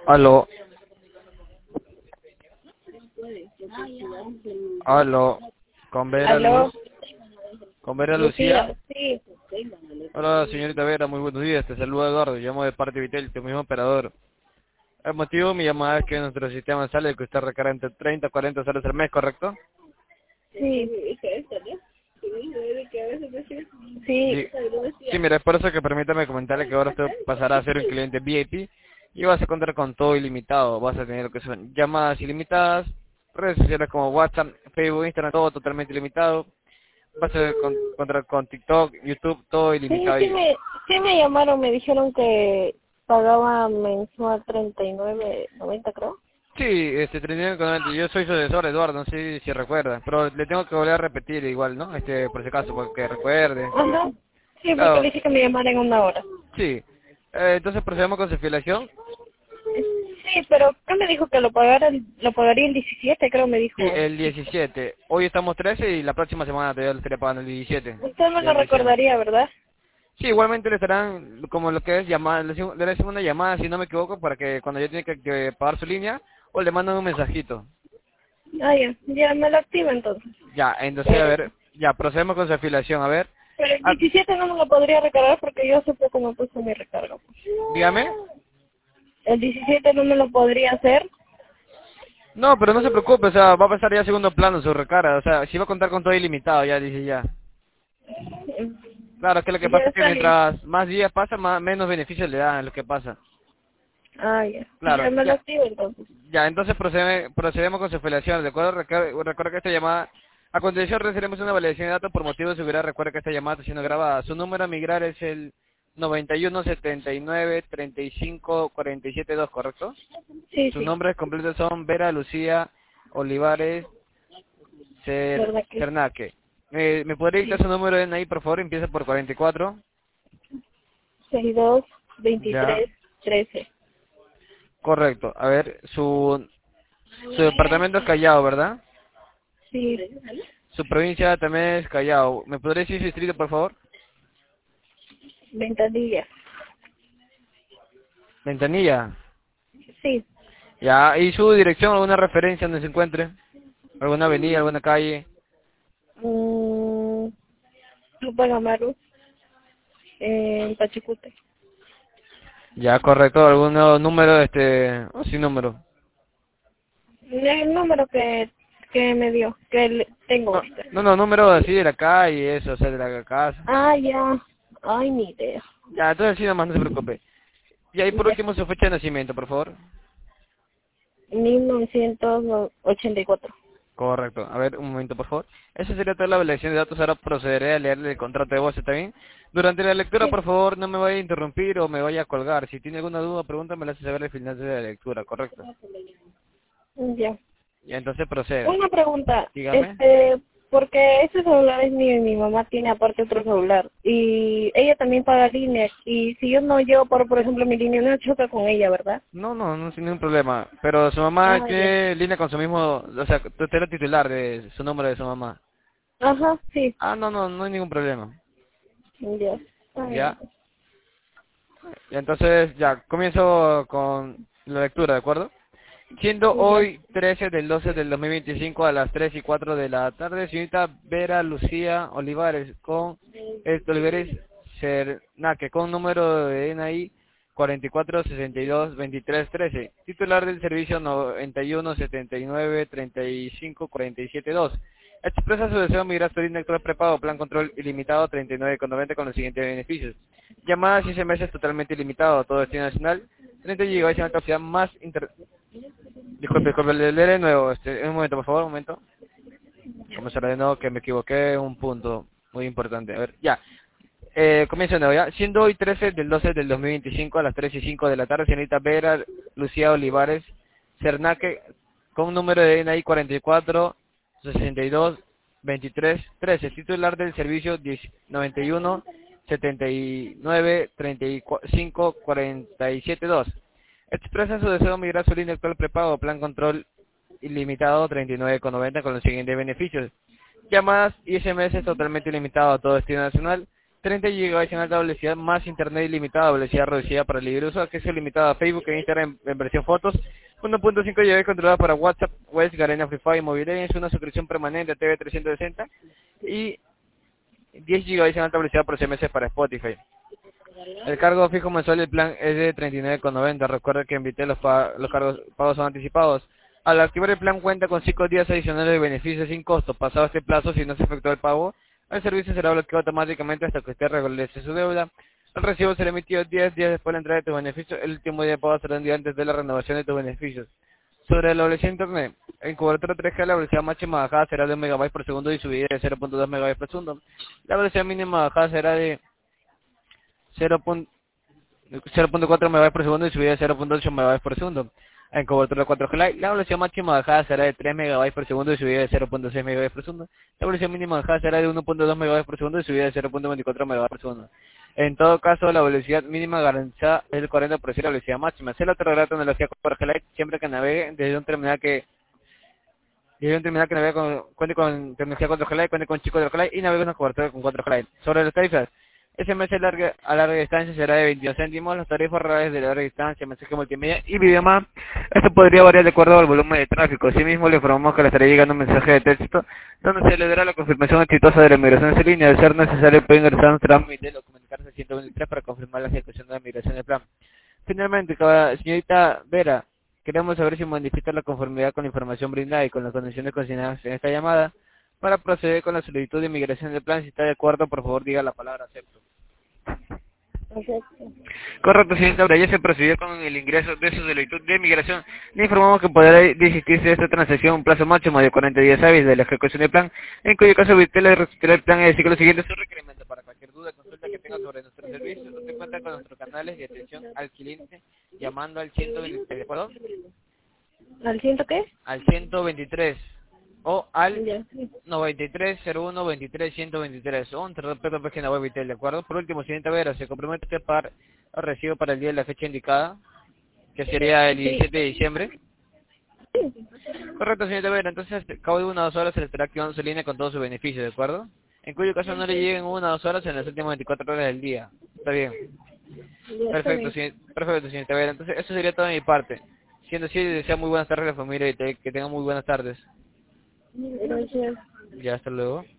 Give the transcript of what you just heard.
Aló, aló, con Vera ¿Aló? Luz, con Vera Lucía. Lucía, sí. Hola, señorita Vera, muy buenos días. Te saluda Eduardo, llamo de parte de Vitel, tu mismo operador. El motivo de mi llamada es que nuestro sistema sale que usted recarga entre 30 y 40 soles al mes, ¿correcto? Sí. Sí. Sí, sí, mira, es por eso que permítame comentarle que ahora usted pasará a ser un cliente VIP y vas a contar con todo ilimitado. Vas a tener lo que son llamadas ilimitadas, redes sociales como WhatsApp, Facebook, Instagram, todo totalmente ilimitado. Vas a contar con TikTok, YouTube, todo Sí, ilimitado. Y, sí me llamaron, me dijeron que pagaba mensual 39.90 creo. sí, 39,90. Yo soy su asesor, Eduardo, no sé si recuerda, pero le tengo que volver a repetir igual, ¿no? Por si acaso, porque recuerde. Ajá. Sí, porque le Claro, dije que me llamara en una hora. sí. Entonces procedemos con su afiliación. Sí, pero ¿qué me dijo que lo pagaría el 17 creo me Sí, dijo. el 17. Hoy estamos 13 y la próxima semana todavía le estaré pagando el 17 Usted me de lo diciembre. recordaría, ¿verdad? Sí, igualmente le estarán como lo que es llamada, le hacen una llamada si no me equivoco para que cuando yo tiene que pagar su línea o le mandan un mensajito. Ah, ya me lo activa entonces. Ya, entonces a Pero, ver, ya procedemos con su afiliación, a ver. pero el Ah, 17 no me lo podría recargar porque yo hace poco me puse mi recarga. dígame. El 17 no me lo podría hacer. No, pero no se preocupe, o sea, va a pasar ya a segundo plano su recarga, o sea, si va a contar con todo ilimitado, ya dice ya. Claro, que lo que Ya pasa es que está bien. mientras más días pasa, menos beneficios le dan, es lo que pasa. Ah, ya. Claro, Ya me lo ya. activo entonces. Ya, entonces procedemos con su afiliación. ¿De acuerdo? Recuerda que esta llamada... A continuación recibiremos una validación de datos por motivo de seguridad. Recuerda que esta llamada está siendo grabada. Su número a migrar es el 91793547 2, ¿correcto? Sí, Sus sí. nombres completos son Vera Lucía Olivares ¿Verdad que Cernaque. ¿Me podría dictar sí? su número de NI, por favor? Empieza por 44. 62, Ya, 23, 13. correcto. A ver, su departamento es Callao, ¿verdad? Sí. Su provincia también es Callao. ¿Me podría decir su distrito, por favor? Ventanilla. Ventanilla. Sí. Ya, ¿y su dirección, alguna referencia donde se encuentre? ¿Alguna avenida, alguna calle? Lupa Gamaru. En Pachicute. Ya, correcto. ¿Algún número, o sin número? El número que me dio, que tengo No, ahorita. no, no, número así de la calle, eso, o sea, de la casa. Ah, ya. Ay, ni idea. Ya, entonces sí, nomás no se preocupe. Y ahí por Ya. último su fecha de nacimiento, por favor. 1984. Correcto. A ver, un momento, por favor. Esa sería toda la validación de datos. Ahora procederé a leerle el contrato de voz, ¿está bien? Durante la lectura, Sí. por favor, no me vaya a interrumpir o me vaya a colgar. Si tiene alguna duda, pregúntame, la hace saber al final de la lectura, ¿correcto? Ya. Y entonces proceda. Una pregunta, Dígame. porque ese celular es mío y mi mamá tiene aparte otro celular y ella también paga línea y si yo no llevo por ejemplo mi línea no choca con ella, ¿verdad? No, no, no, sin ningún problema. Pero su mamá Ah, ya. tiene línea con su mismo... O sea, usted era titular de su nombre de su mamá. Ajá, sí. Ah, no, no, no hay ningún problema. Ya. Está bien. Ya. Y entonces, ya, comienzo con la lectura, ¿de acuerdo? Siendo Ya. hoy 13 del 12 del 2025 a las 3 y 4 de la tarde, señorita Vera Lucía Olivares Olivares Cernaque, con número de NI 44622313, titular del servicio 91793547 2. Expresa su deseo de migrar su línea actual prepago plan control ilimitado 39,90 con los siguientes beneficios: llamadas y SMS totalmente ilimitado, todo destino nacional, 30 GB en alta velocidad más Disculpe, le leeré de nuevo, un momento, por favor, un momento. Comenzaré de nuevo, que me equivoqué, un punto muy importante. A ver, ya. Comienzo de nuevo, ya. Siendo hoy 13 del 12 del 2025 a las 3 y 5 de la tarde, señorita Vera Lucía Olivares Cernaque, con un número de NI 44 62 23 13, titular del servicio 91 79 35 47 2. Expresa su deseo de migrar su línea actual prepago plan control ilimitado 39,90 con los siguientes beneficios: llamadas y SMS totalmente ilimitado a todo destino nacional, 30 GB en alta velocidad más internet ilimitado, velocidad reducida para libre uso, acceso limitado a Facebook e Instagram en versión fotos, 1.5 GB controlada para WhatsApp, West, Garena, Free Fire y Mobile Legends, una suscripción permanente a TV 360 y 10 GB en alta velocidad por SMS para Spotify. El cargo fijo mensual del plan es de 39,90. Recuerda que en Vitel los pagos son anticipados. Al activar el plan cuenta con 5 días adicionales de beneficios sin costo. Pasado este plazo, si no se efectúa el pago, el servicio será bloqueado automáticamente hasta que usted regularice su deuda. El recibo será emitido 10 días después de la entrega de tus beneficios. El último día de pago será un día antes de la renovación de tus beneficios. Sobre la velocidad de internet, en cobertura 3G la velocidad máxima bajada será de 1 MB por segundo y subida de 0.2 MB por segundo. La velocidad mínima bajada será de 0.4 MB por segundo y subida de 0.8 MB por segundo. En cobertura 4G Lite, la velocidad máxima bajada será de 3 MB por segundo y subida de 0.6 MB por segundo. La velocidad mínima bajada será de 1.2 MB por segundo y subida de 0.24 MB por segundo. En todo caso, la velocidad mínima garantizada es el 40% de la velocidad máxima. Se la otorgará tecnología 4G Lite siempre que navegue desde un terminal que navegue cuente con tecnología 4G Lite, cuente con chip 4G Lite y navegue en una cobertura con 4G Lite. Sobre las tarifas, SMS a larga distancia será de 22 céntimos, las tarifas reales de larga distancia, mensaje multimedia y videollamada. Esto podría variar de acuerdo al volumen de tráfico. Asimismo, le informamos que le estará llegando un mensaje de texto donde se le dará la confirmación exitosa de la migración en línea. De ser necesario, puede ingresar a nuestra trámite o comunicarse al 123 para confirmar la ejecución de la migración del plan. Finalmente, señorita Vera, queremos saber si manifiesta la conformidad con la información brindada y con las condiciones consignadas en esta llamada. Para proceder con la solicitud de migración del plan, si está de acuerdo, por favor diga la palabra acepto. Perfecto. Correcto, señorita Aura, ya se procedió con el ingreso de su solicitud de migración. Le informamos que podrá desistirse de esta transacción un plazo máximo de 40 días hábiles de la ejecución del plan, en cuyo caso Vitel le resistirá el plan y decir lo siguiente su requerimiento. Para cualquier duda, consulta que tenga sobre nuestros servicios, usted cuenta con nuestros canales de atención al cliente llamando al 123, ¿de acuerdo? ¿Al ciento qué? Al 123 o al Ya, sí. 9301-23-123 o entre la página web Vitel, ¿de acuerdo? Por último, señorita Vera, ¿se compromete usted a pagar el recibo para el día de la fecha indicada, que sería el 17 de diciembre? Correcto, señorita Vera, entonces al cabo de 1 o 2 horas se le estará activando su línea con todos sus beneficios, ¿de acuerdo? En cuyo caso no le lleguen 1 o 2 horas en las últimas 24 horas del día. Está bien. Ya está bien. Perfecto, señorita Vera. Entonces eso sería todo de mi parte. Siendo así, deseo muy buenas tardes a la familia y que tengan muy buenas tardes. Gracias. Ya, hasta luego.